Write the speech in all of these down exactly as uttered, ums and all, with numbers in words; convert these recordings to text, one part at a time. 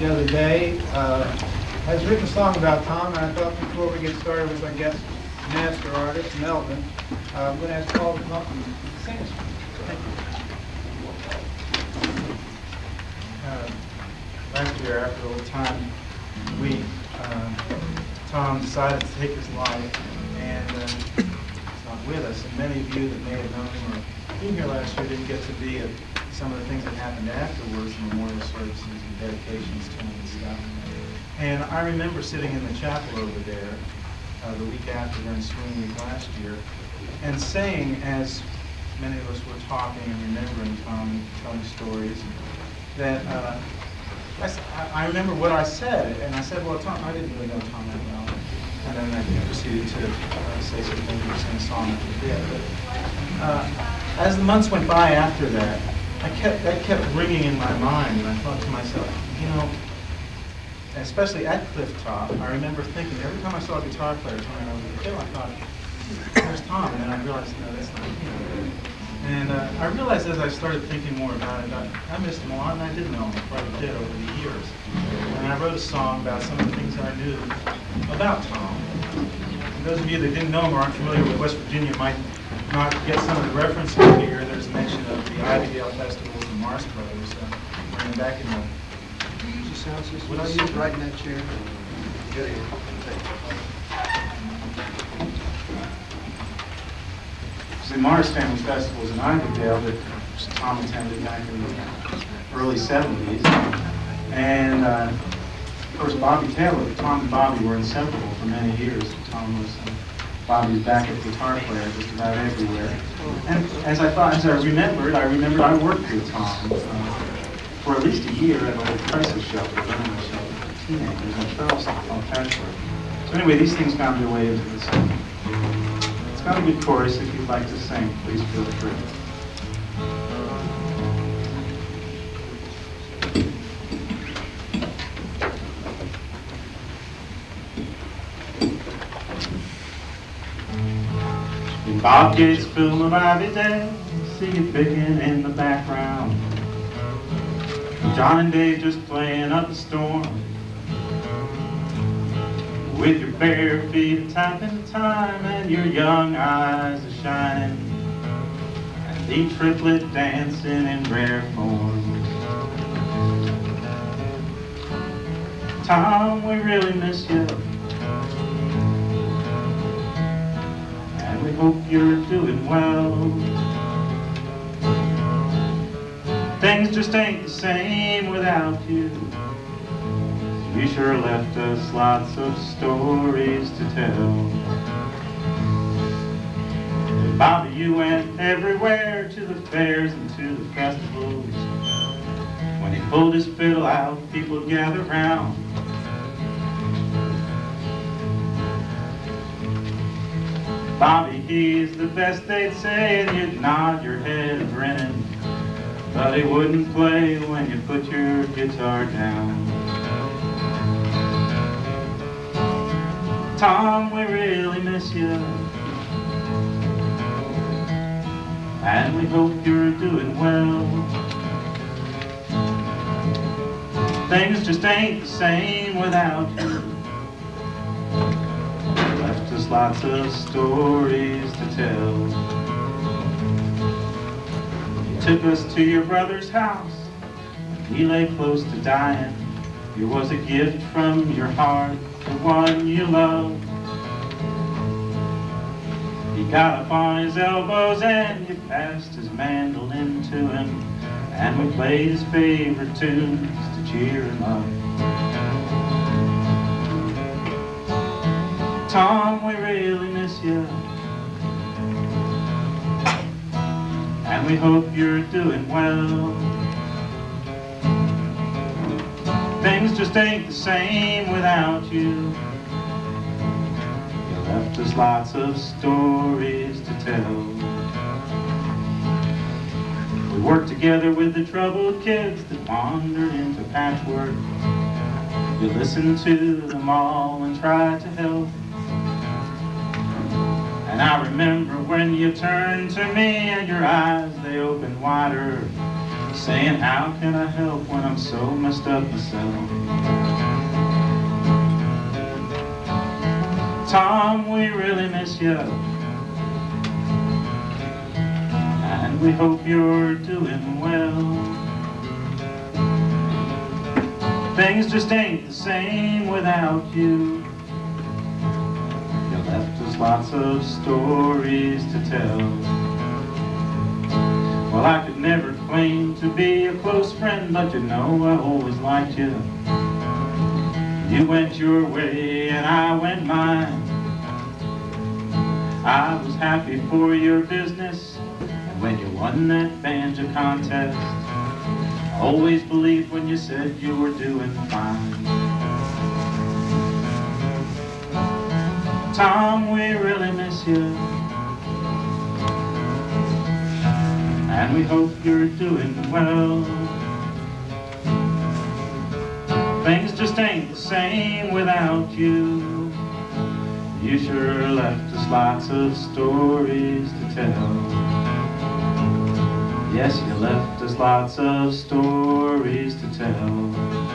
the other day, uh, has written a song about Tom, and I thought before we get started with our guest master artist, Melvin, uh, I'm going to ask Paul to come up and sing us. Thank you. Uh, last year, after a little time, we, uh, Tom decided to take his life, and uh, he's not with us. And many of you that may have known him or been here last year didn't get to be at some of the things that happened afterwards, memorial services and dedications to him and stuff. And I remember sitting in the chapel over there uh, the week after during Swing Week last year, and saying, as many of us were talking and remembering Tom and telling stories, that uh, I, s- I- I remember what I said, and I said, well, Tom, I didn't really know Tom that well. And then I proceeded to uh, say some things or sing a song that we did. But uh, as the months went by after that, I kept that kept ringing in my mind, and I thought to myself, you know, especially at Cliff Top, I remember thinking every time I saw a guitar player coming over the hill, I thought, there's Tom, and then I realized, no, that's not him. And uh, I realized as I started thinking more about it, I, I missed him a lot, and I did know him, I probably did over the years. And I wrote a song about some of the things that I knew about Tom. And those of you that didn't know him or aren't familiar with West Virginia might not get some of the references here. There's mention of the Ivydale festivals and Mars Brothers. Uh, we're back in the... Use the sound system. Would I Sit use- right in that chair? Get it. The Mars Family Festivals in Ivydale that Tom attended back in the early seventies. And uh, of course, Bobby Taylor, Tom and Bobby were inseparable for many years. Tom was uh, Bobby's backup guitar player just about everywhere. And as I thought, as I remembered, I remembered I worked with Tom uh, for at least a year at a little crisis shelter, a animal shelter for teenagers in Charleston called Patchwork. So anyway, these things found their way into the song. It's got a good chorus. If you'd like to sing, please feel free. In Bob Gates' film of Ivydale, see it picking in the background. John and Dave just playing up a storm. With your bare feet tapping time and your young eyes are shining, and the triplet dancing in rare form. Tom, we really miss you, and we hope you're doing well. Things just ain't the same without you. You sure left us lots of stories to tell. Bobby, you went everywhere, to the fairs and to the festivals. When he pulled his fiddle out, people would gather round. Bobby, he's the best, they'd say, and you'd nod your head grinning. But he wouldn't play when you put your guitar down. Tom, we really miss you, and we hope you're doing well. Things just ain't the same without you. You left us lots of stories to tell. You took us to your brother's house, he lay close to dying. It was a gift from your heart, the one you love. He got up on his elbows and you passed his mandolin to him, and we played his favorite tunes to cheer him up. Tom, we really miss you, and we hope you're doing well. Things just ain't the same without you. You left us lots of stories to tell. We worked together with the troubled kids that wandered into Patchwork. You listened to them all and tried to help. And I remember when you turned to me and your eyes, they opened wider. saying, how can I help when I'm so messed up myself? Tom, we really miss you, and we hope you're doing well. Things just ain't the same without you. You left us lots of stories to tell. Well, I could never claim to be a close friend, but you know I always liked you. You went your way and I went mine. I was happy for your business, and when you won that banjo contest, I always believed when you said you were doing fine. Tom, we really miss you, and we hope you're doing well. Things just ain't the same without you. You sure left us lots of stories to tell. Yes, you left us lots of stories to tell.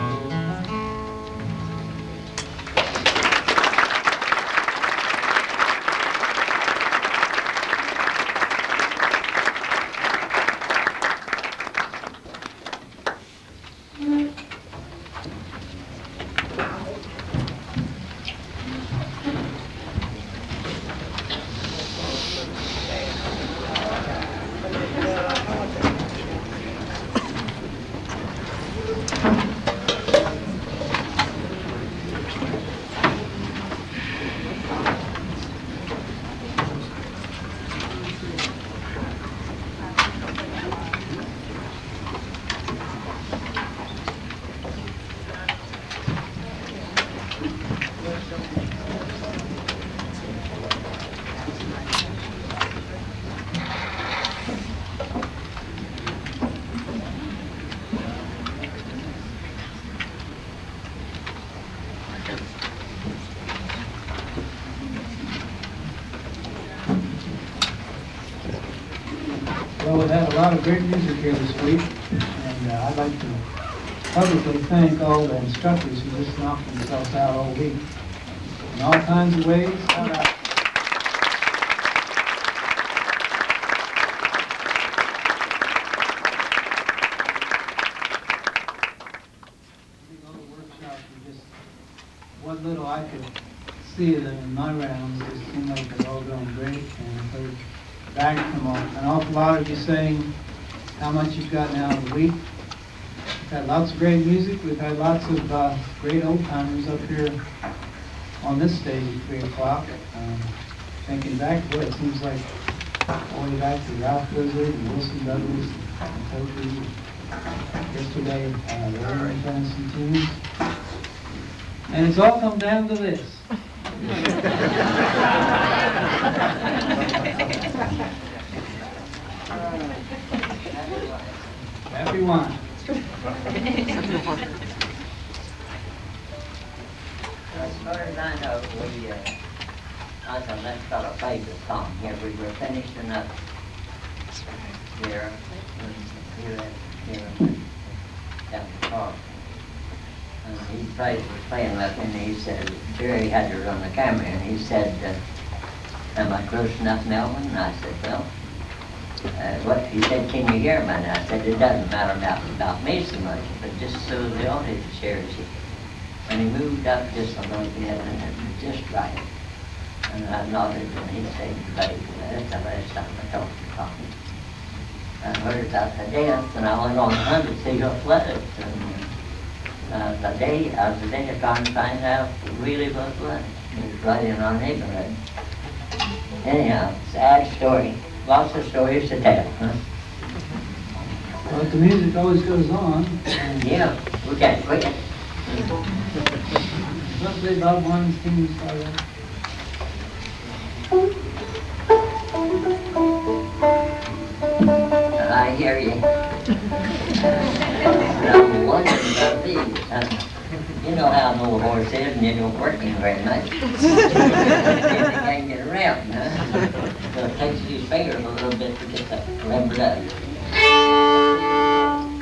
Well, we've had a lot of great music here this week, and uh, I'd like to publicly thank all the instructors who just knocked themselves out all week in all kinds of ways. Shout out. All the workshops were just what little I could see of them in my rounds. It seemed like they're all going great, and I've heard back from an awful lot of you saying how much you've gotten out of the week. We've had lots of great music. We've had lots of uh, great old-timers up here on this stage at three o'clock. Um, thinking back to it, it seems like all the way back to Ralph Blizzard and Wilson Douglas and Toby. Yesterday, uh, the Aaron Johnson tunes. And it's all come down to this. Happy wine. As far as I know, we, uh, I was on that fellow favorite song here. We were finishing up here, here, here, down the park. And he played, was playing with me, and he said, Jerry had her on the camera, and he said, uh, am I close enough, Melvin? And I said, well, uh, what? He said, can you hear me? And I said, it doesn't matter about, about me so much, but just so the audience hears it. And he moved up just a little bit, and it was just right. And I nodded, and he said, buddy, that's the last time I talked to Tommy. I heard about the death, and I went on hunt to see who it was. And, Uh, the day, I was the day of trying to find out really what it was. It was right in our neighborhood. Anyhow, sad story. Lots of stories to tell, huh? But the music always goes on. And Yeah, we got it, we got it. Roughly about one thing started. I hear you. I'm wondering about these. Uh, you know how an old horse is, and you don't work him very much. He can't get around, huh? So it takes his fingers a little bit to get that limbered up.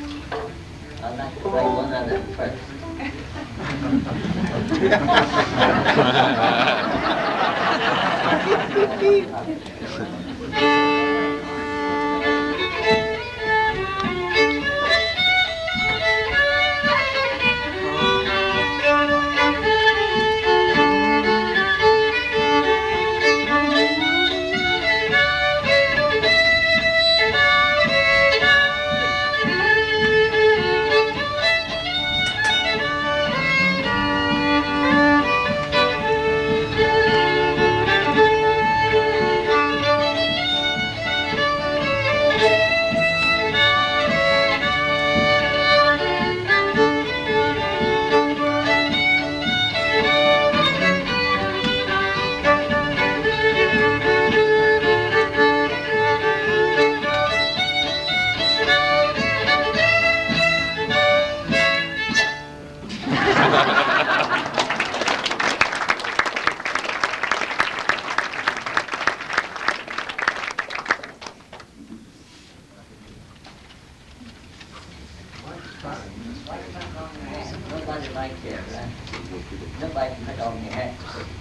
Nobody likes it, right? Nobody put on your hat.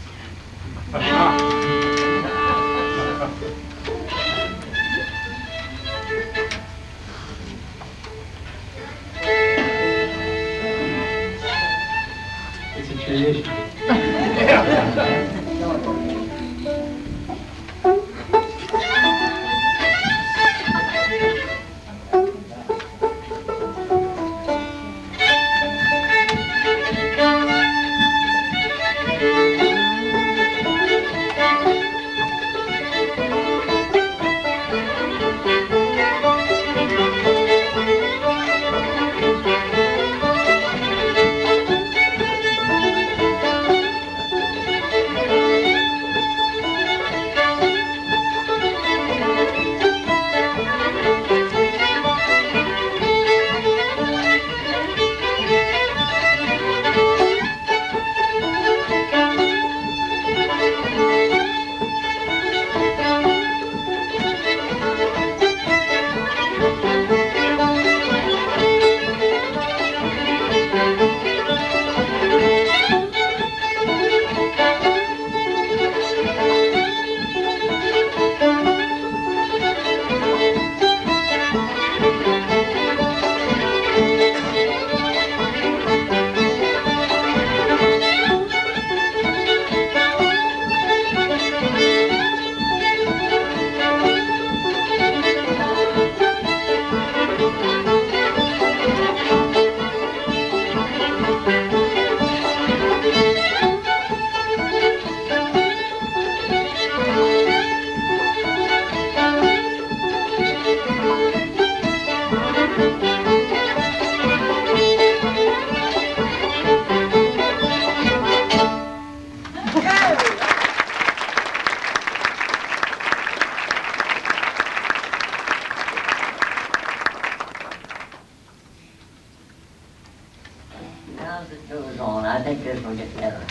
It's a tradition. As it goes on, I think this will get better.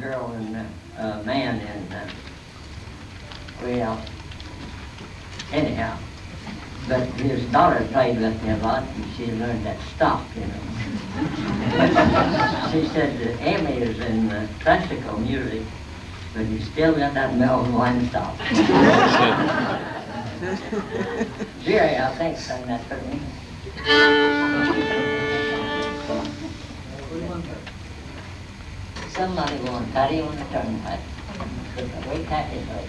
girl and uh, uh, man, and uh, well, anyhow. But his daughter played with me a lot, and she learned that stop, you know. She said that Emmy is in uh, classical music, but he's still got that Melvin Wine stop. Jerry, I think, sang that for me. Somebody going Patty on the turnpike. Put the way Patty played.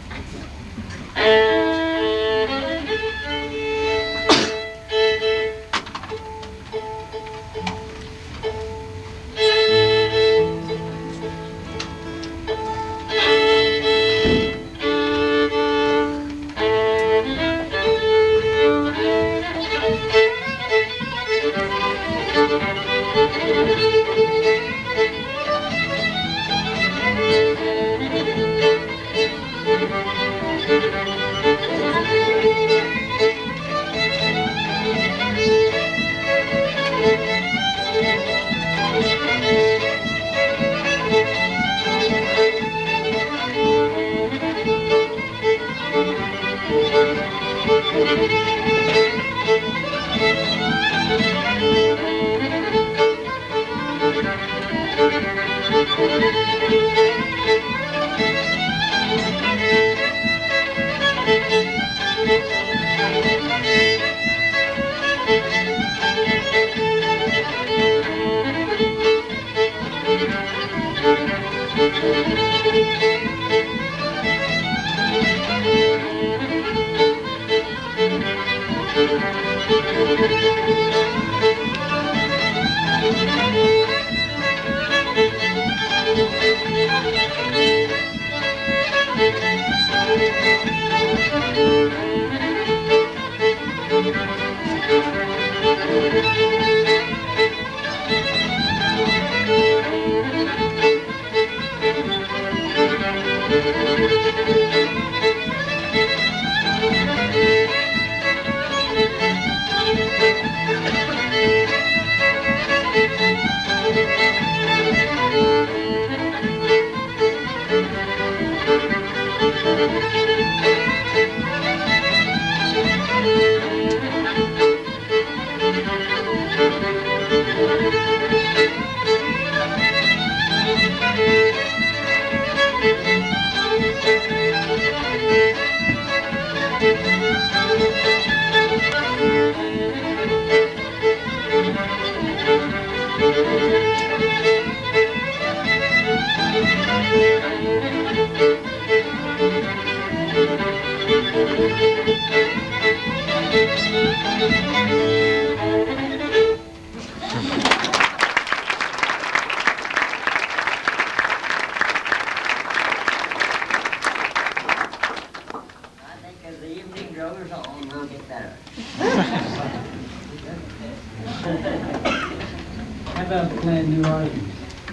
How about playing New Orleans?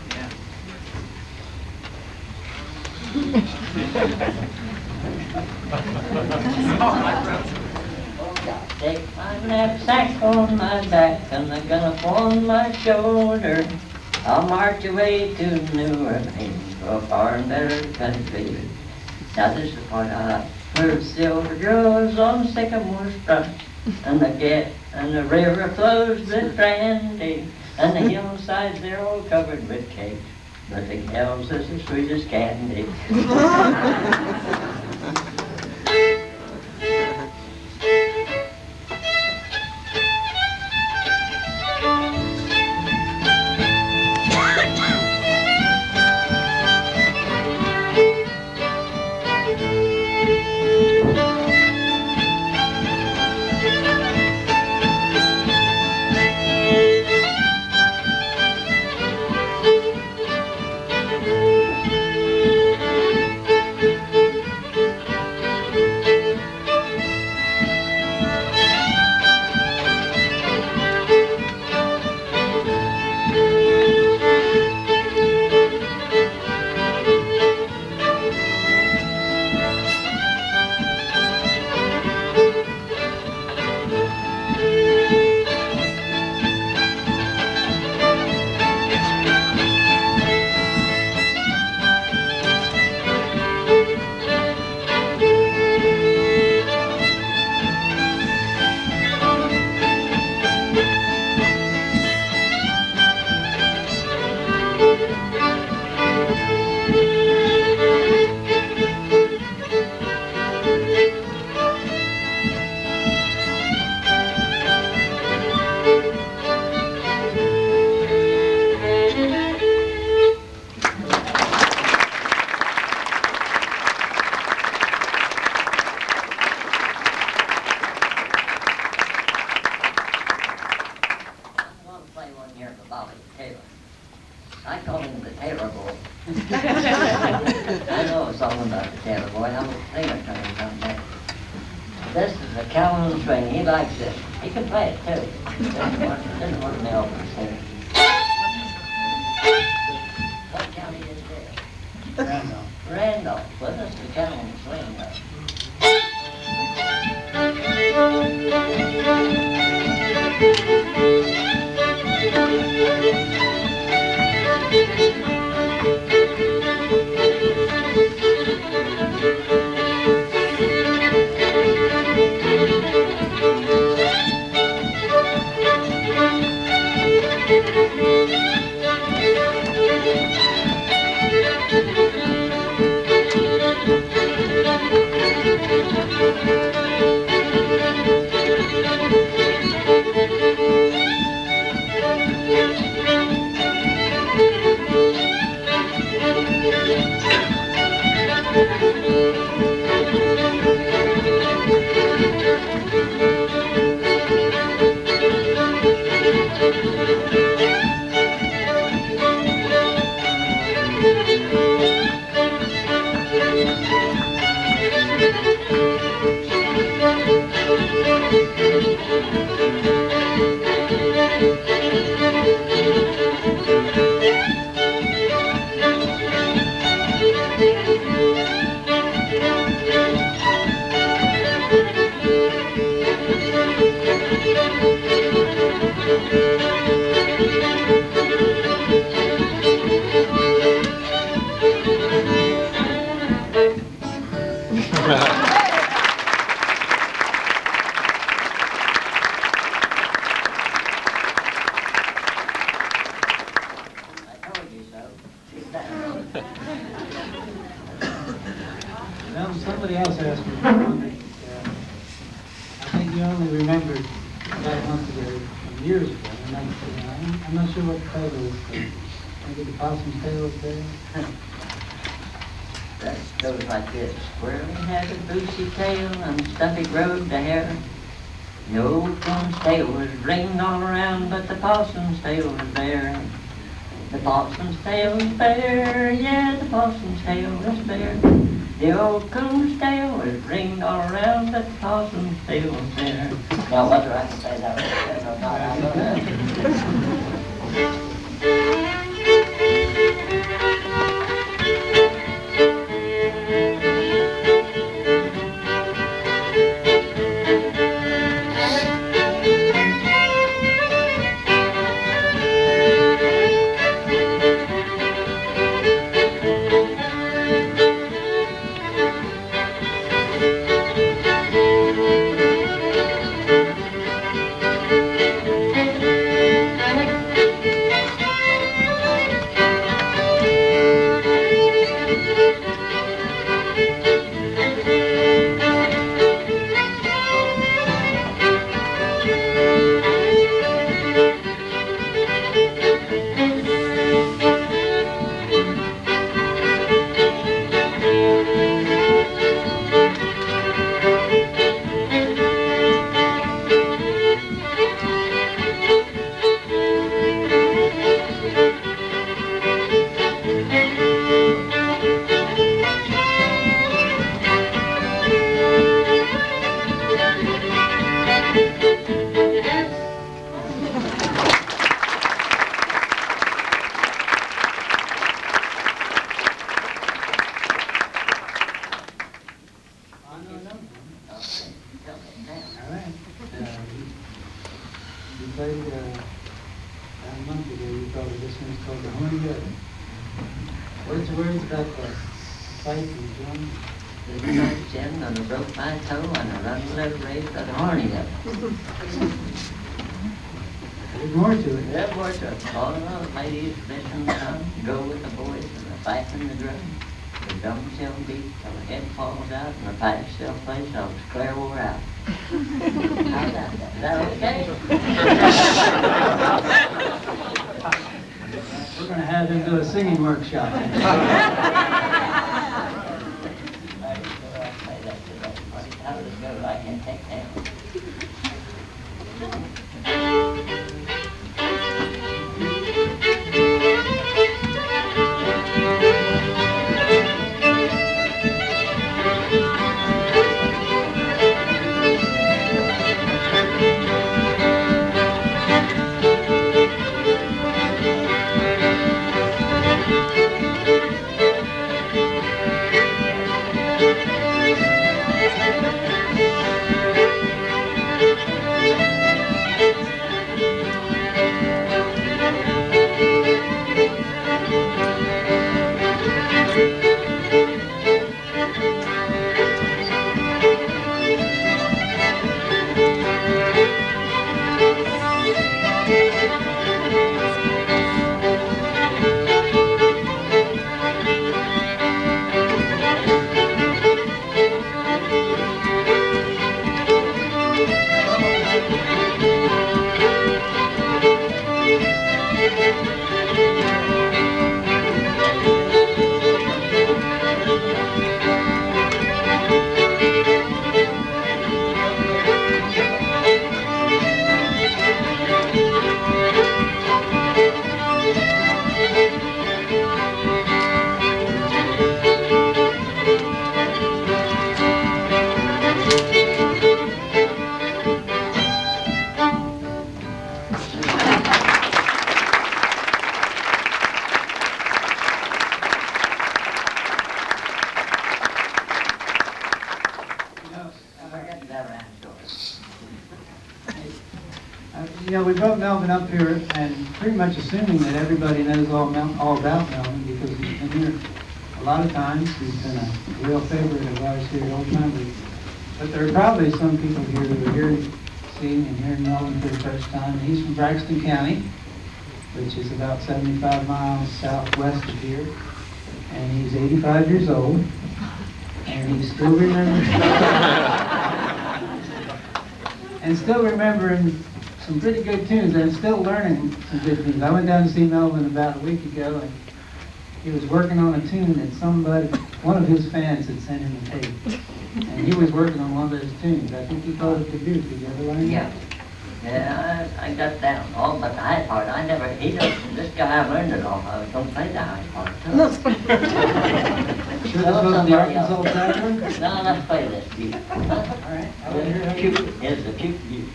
Take my knapsack on my back and a gun upon my shoulder. I'll march away to New Orleans for a far and better country. Now this is the part I like. Where silver grows on sycamore stumps, and the get and the river flows with brandy, and the hillsides they're all covered with cakes, but the gals is the sweetest candy. I want to play one here for Bobby Taylor. I call him the Taylor Boy. I know a song about the Taylor Boy, and I'm a singer trying someday. This is a Calhoun swing. He likes this. He can play it too. This is one, this is one of Melvin's singers. What county is this? Randolph. Randolph. Well, this is the Calhoun swing. Though. I told you so. Sit down. Well, somebody else asked me, uh, I think you only remembered about a month ago, some years ago, and I, I'm, I'm not sure what the title is, but maybe the Possum's Tail up there. That goes like this. Squirrel has a bushy tail and stumpy growed the hair. The old coon's tail was ringed all around, but the possum's tail was bare. The possum's tail is bare, yeah, the possum's tail is bare. The old coon's tail was ringed all around, but the possum's tail was bare. Now whether I can say that right or not, I don't know. played uh, about a month ago. You probably this one's called The Horny Goat. What's the words about the fight and drum? The nose in and a broke my toe and a run leg raised to the horny goat. There's more to it. There's more to it. All of those ladies listen down, go with the boys to the fasten the drum, the drum shall beat till the head falls out, and the pipes shall play till it's clear wore out. How's that? Is that okay? We're gonna have him do a singing workshop. I say that to that party. How does it go? I can't take that. Uh, You know, we brought Melvin up here and pretty much assuming that everybody knows all Mel- all about Melvin because he's been here a lot of times. He's been a real favorite of ours here at Old Time Week. But there are probably some people here who are here seeing and hearing Melvin for the first time. He's from Braxton County, which is about seventy-five miles southwest of here. And he's eighty-five years old. And he still remembers and still remembering some pretty good tunes and still learning some good tunes. I went down to see Melvin about a week ago, and he was working on a tune that somebody, one of his fans had sent him a tape. And he was working on one of those tunes. I think he called it the Duke. Did you ever learn that? Yeah. Yeah, I, I got down all but the high part. I never, he don't, this guy I learned it off of, don't play the high part. Should have spoken the Arkansas Tavern? No, let's play this Duke. All right. I want to hear how you do it. It's the cute Duke.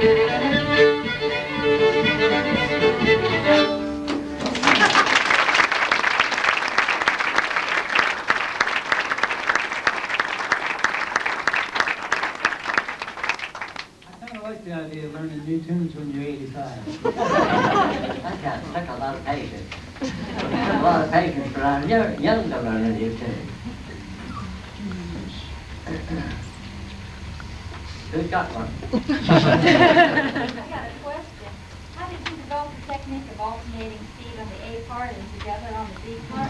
I kind of like the idea of learning new tunes when you're eighty-five. That kind of took a lot of patience. A lot of patience for our young, young to learn a new tune. Who's got one? I got a question. How did you develop the technique of alternating Steve on the A part and together on the B part?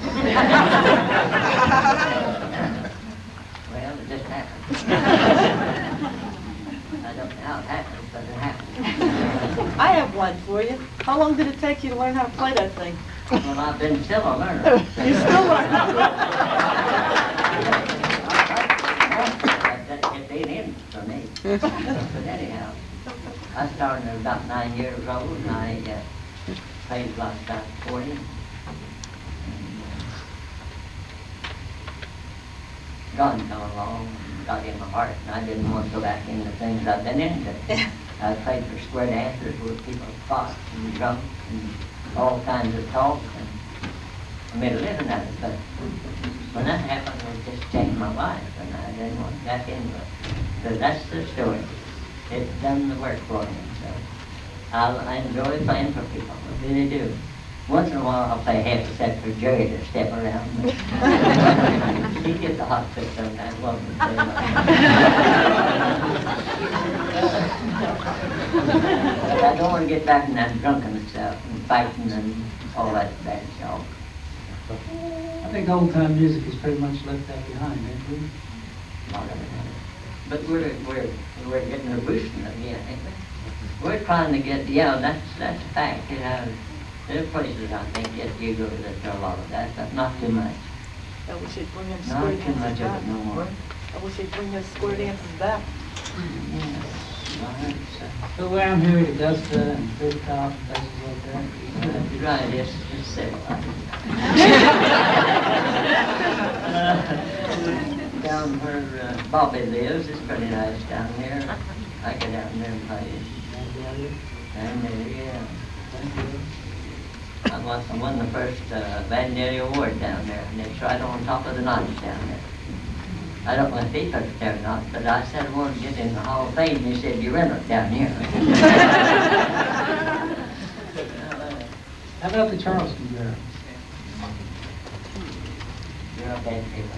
Well, it just happened. I don't know how it happens, but it happens. I have one for you. How long did it take you to learn how to play that thing? Well, I've been still a learner. You still learn. It ain't in for me. But anyhow, I started at about nine years old, and I uh, played like about forty. And, uh, God come along and got in my heart, and I didn't want to go back into things I've been into. I played for square dancers where people fought and drunk and all kinds of talk, and I made a living at it. But when that happened, it just changed my life, and I didn't want back into it. So that's the story. It's done the work for me. So I'll, I enjoy playing for people. I really do. Once in a while, I'll play half a set for Jerry to step around. He gets a hot fit sometimes, won't he? But I don't want to get back in that drunken stuff and fighting and all that bad stuff. I think old-time music is pretty much left that behind, ain't we? Lot of it. But we're, we're, we're getting a boosting again, ain't we? We're trying to get, yeah, that's, that's a fact, you know. There are places, I think, yes, you go that do a lot of that, but not too much. I wish they'd bring them Not square too dances much of back. it no more. I wish they'd bring those square dances back. Yeah, I heard so. But around here at Augusta and Fifth Top and places like that. You're right, it's, it's civilized. Down where uh, Bobby lives, it's pretty nice down there. I go down there and play. Down there, yeah. I won, I won the first uh, Vanderbilt Award down there, and it's right on top of the notch down there. I don't know if he took it there or not, but I said I wanted to get in the Hall of Fame, and he said, you're in it down here. How about the Charleston girls? You're a bad people.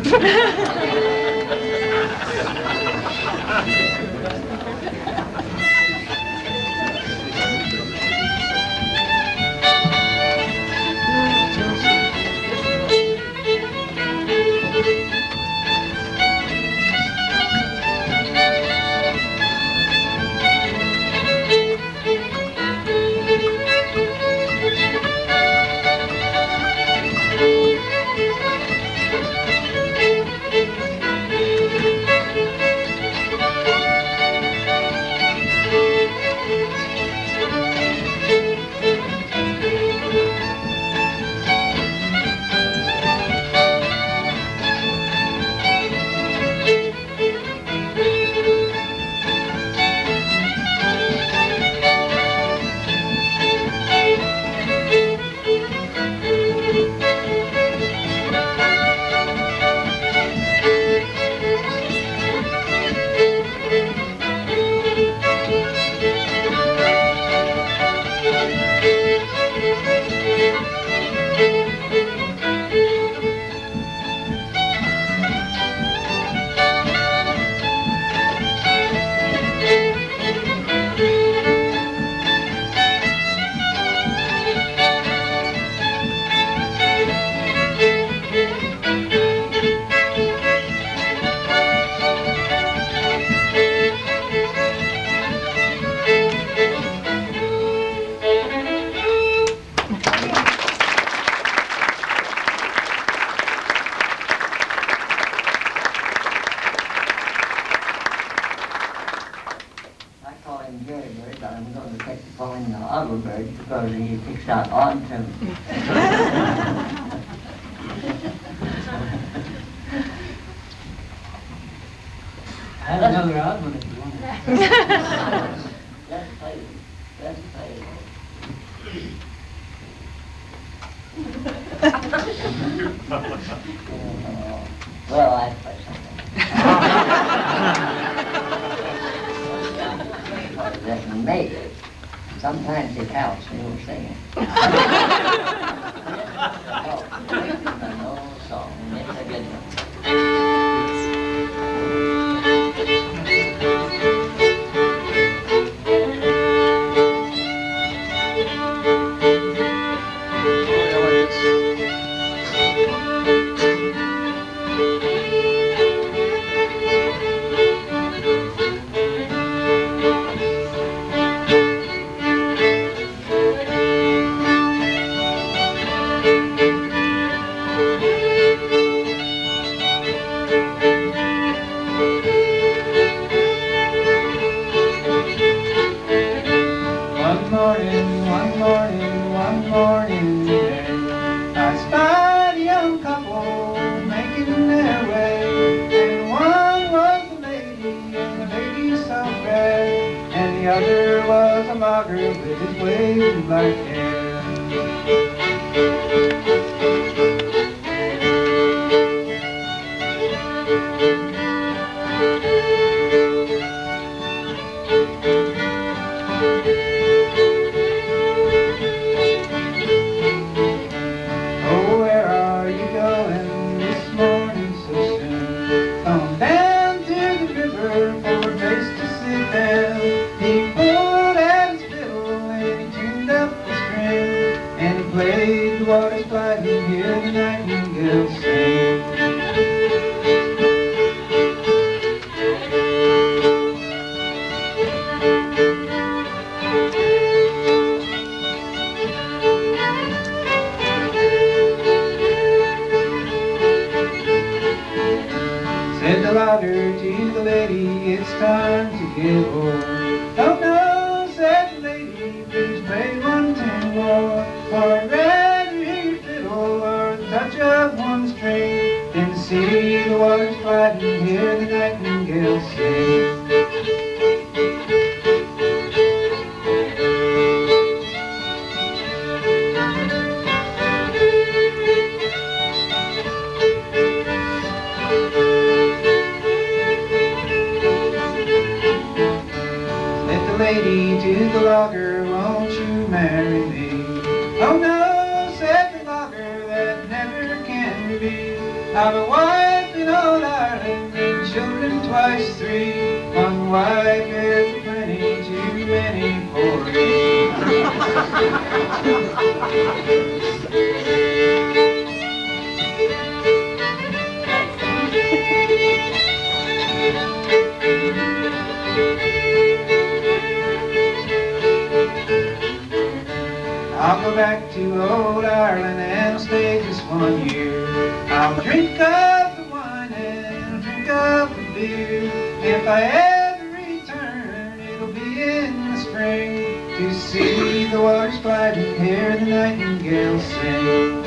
Because he picks out odd tunes. I have another odd one if you want it. Well, I play something. That maybe, sometimes it helps me with singing. Oh, an old song, it's a good one. One morning, one morning, one morning day, I spied a young couple making their way. And one was a lady, and a lady so fair, and the other was a logger with his wavy black hair. Oh, where are you going this morning so soon? Come down to the river for a place to sit down. He pulled out his fiddle and he tuned up the string, and he played the water slide and hear the nightingale sing. Said the logger to the lady, it's time to get home. Oh no, said the lady, please play one tune more, for I'd rather hear your fiddle or the touch of one string than to see the water slide and hear the nightingale sing. Lady to the logger, won't you marry me? Oh no, said the logger, that never can be. I've a wife in old Ireland and children twice three. One wife is plenty too many for me. I'll go back to old Ireland and I'll stay just one year. I'll drink up the wine and I'll drink up the beer. If I ever return, it'll be in the spring, to see the water slide and hear the nightingale sing.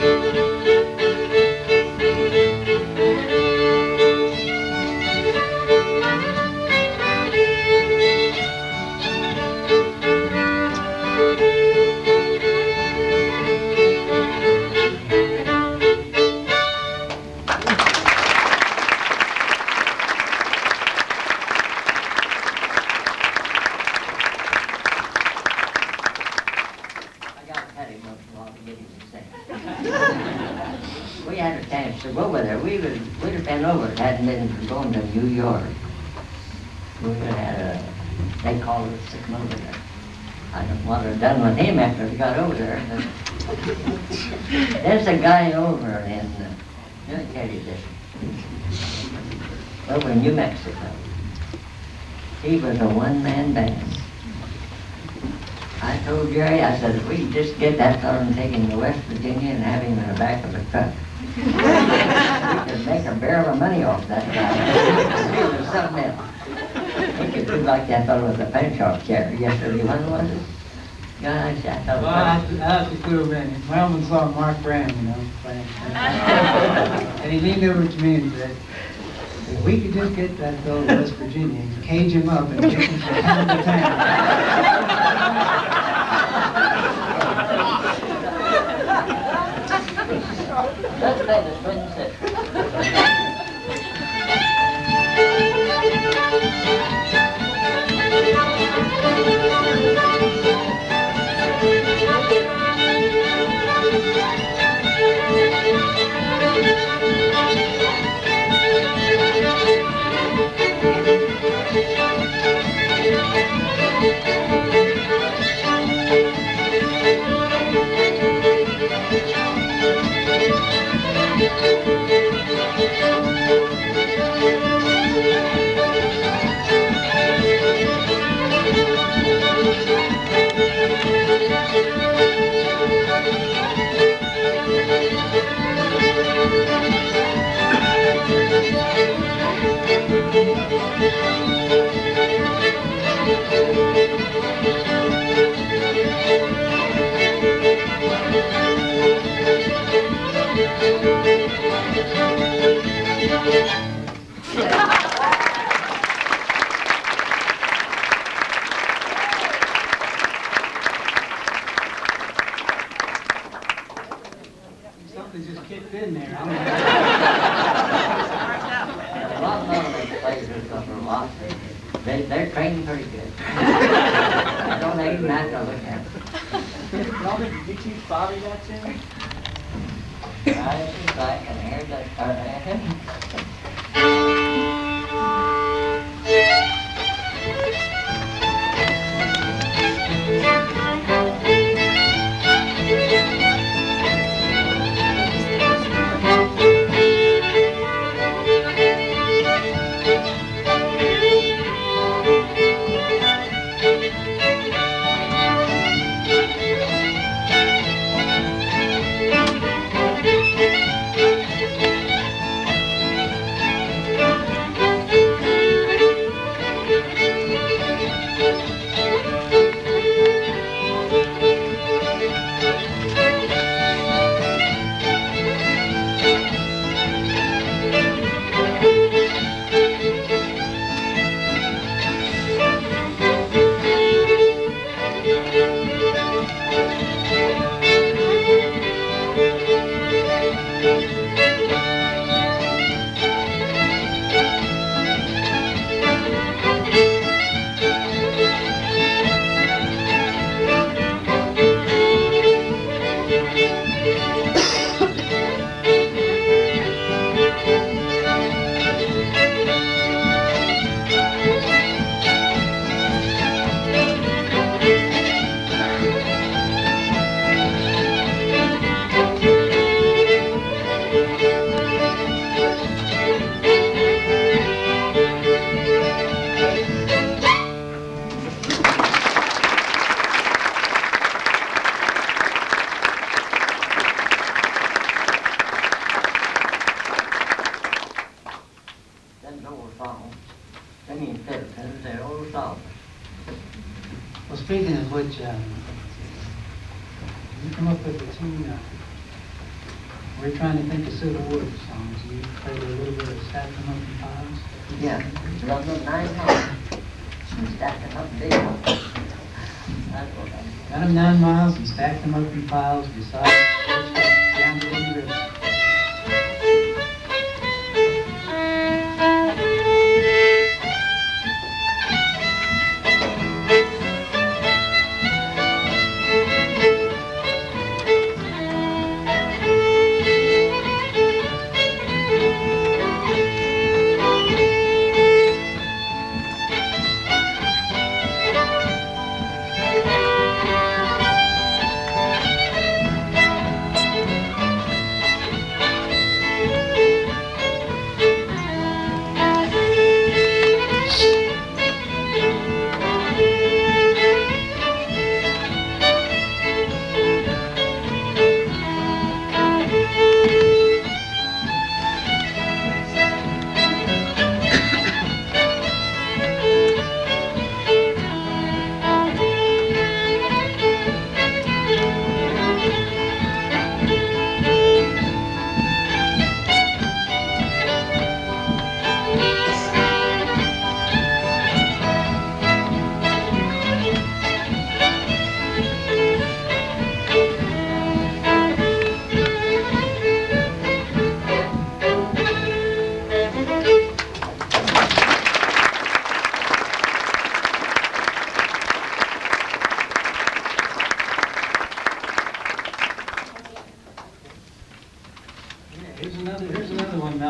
We had a chance to go over there. We would, we'd have been over. It hadn't been for going to New York. We would have had a, they called it sick over there. I don't know what I'd done with him after we got over there. But there's a guy over in, uh, let me tell you this, over in New Mexico. He was a one-man band. I told Jerry, I said, if we could just get that fellow and take him to West Virginia and have him in the back of a truck, we could make a barrel of money off that guy. He was something else. He could do like that fellow with the paint shop chair yesterday. When was it? Gosh, I thought. Well, I have to, I have to clear in. My husband saw Mark Brand, you know, playing. And he leaned over to me and said, if we could just get that fellow to West Virginia and cage him up and take him from town to town. Let's play the swing Something just kicked in there. I don't know. A lot of those players are a lot. They, they're trained pretty good. I don't even have to look at them. Robert, did you teach Bobby that too? Right, it's like an air that, uh, Well, speaking of which, um, you come up with a tune, uh, we're trying to think of Civil War songs. You played a little bit of Stack 'em Up in Piles. Yeah, love them nine miles. Stack them up big. That's what I. Got 'em nine miles and stacked them up in piles beside down to the river.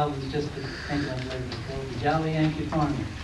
I was just thinking of it later, the Jolly Yankee Farmer.